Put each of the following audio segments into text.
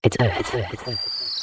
It's Earth.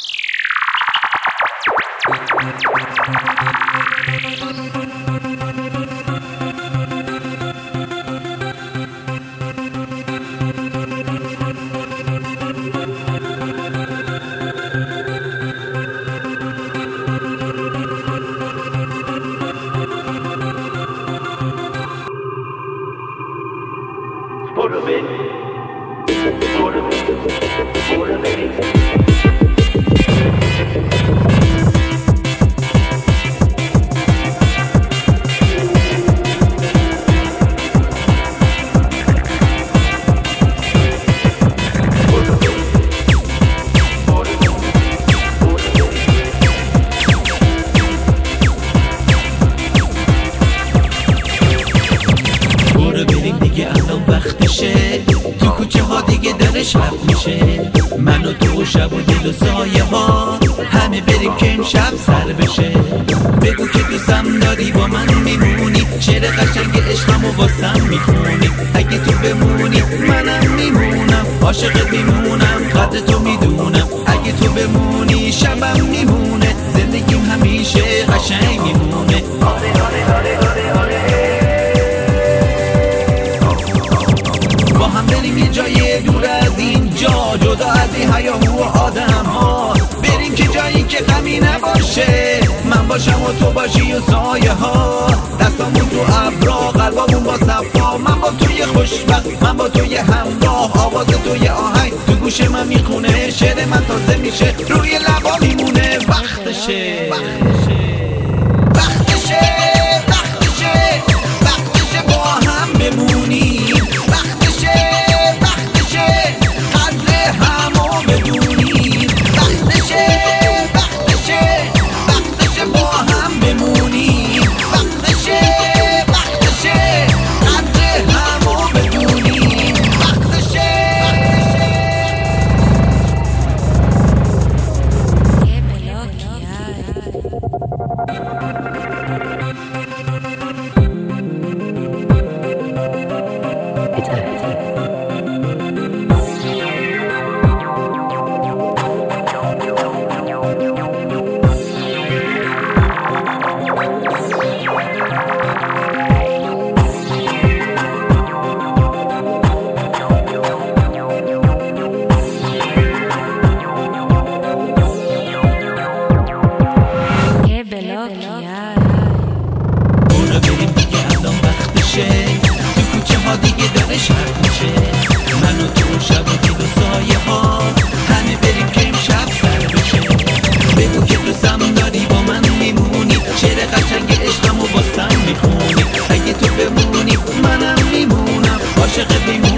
تو کوچه ها دیگه داره شب میشه، من و تو و شب و دل و سایه ها همه بریم که این شب سر بشه. بگو که دوستم داری با من میمونی، شعر قشنگ عشقمو واسم میخونی. اگه تو بمونی منم میمونم، عاشقت میمونم، قدر تو میدونم. اگه تو بمونی شبم میمونه، زندگیم همیشه قشنگ میمونه. با هم بریم یه جای دور از اینجا، جدا از این هیاهو و آدم ها. بریم که جایی که غمی نباشه، من باشم و تو باشی و سایه ها. دستامون تو ابرا، قلبامون با صفا. من با توی خوشبخت، من با توی همراه. آواز توی آهنگ تو گوش من میخونه، شعر من تازه میشه، روی لبا میمونه. وقتشه با هم بمونیم. تو کوچه ها دیگه داره شب میشه، من و تو شب و دل و سایه ها همه بریم که این شب سر بشه. بگو که دوستم داری با من میمونی، شعر قشنگ عشقمو واسم میخونی. اگه تو بمونی منم میمونم، عاشقت میمونم.